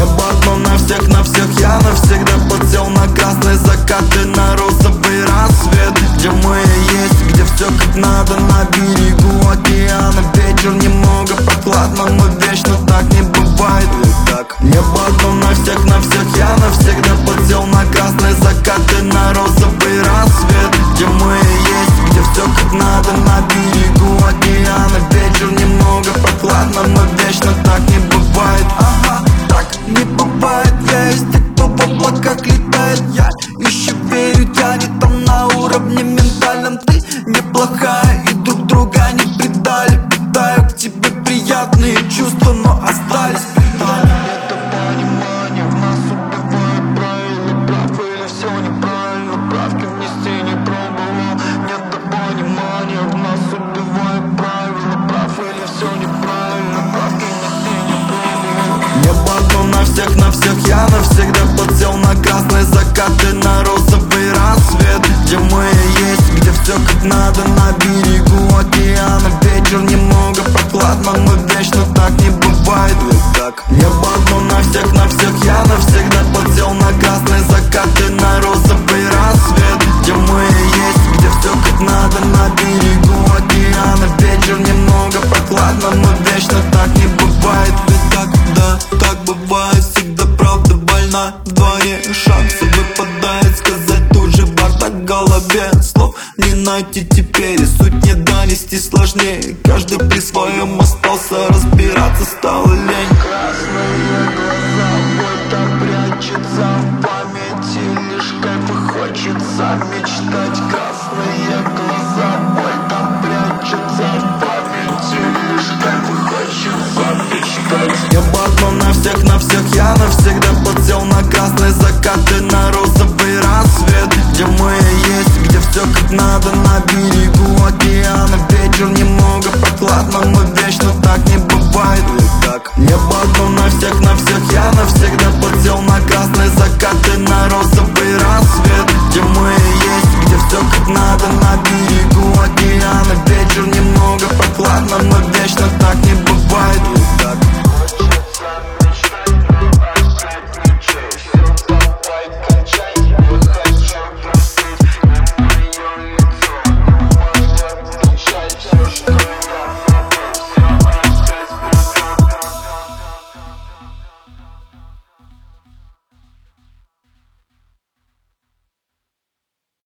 Небо одно на всех, я навсегда подсел на красные закаты, на розовый рассвет, где мы есть, где все как надо, на берегу океана. Вечер немного прохладно, но вечно так не бывает. Небо одно на всех, я навсегда подсел на красные закаты, на розовый рассвет, где мы есть, где все как надо, на берегу океана. Вечер немного прохладно, но вечно так не бывает. Ага, так не бывает. Я из тех, кто в облаках летает. Я еще верю, тянет там на уровне ментальном. Ты неплохая и друг друга не предали. Питаю к тебе приятные чувства, но остались предали. Это понимание в нас убивает правила. Прав или все неправильно, правки внести не пробовал. Нет понимания в нас убивает правила. Прав или все неправильно, правки внести не пробовал. Небо одно на всех, я навсегда подсел на красные закаты, на розовый рассвет, где мы есть, где все как надо, на берегу океана. Вечер немного прохладно, но вечно так не бывает. Небо одно на всех, я навсегда подсел на красные закаты, на розовый рассвет, где мы есть, где все как надо, на берегу океана. Вечер немного прохладно, но вечно так не бывает. Ведь так, да, так бывает, всегда правда больна. В дворе шансы выпадает сказать тут же бардак в голове. Слов не найти теперь, и суть не донести сложнее. Каждый при своем остался, разбираться стало лень. Красные глаза.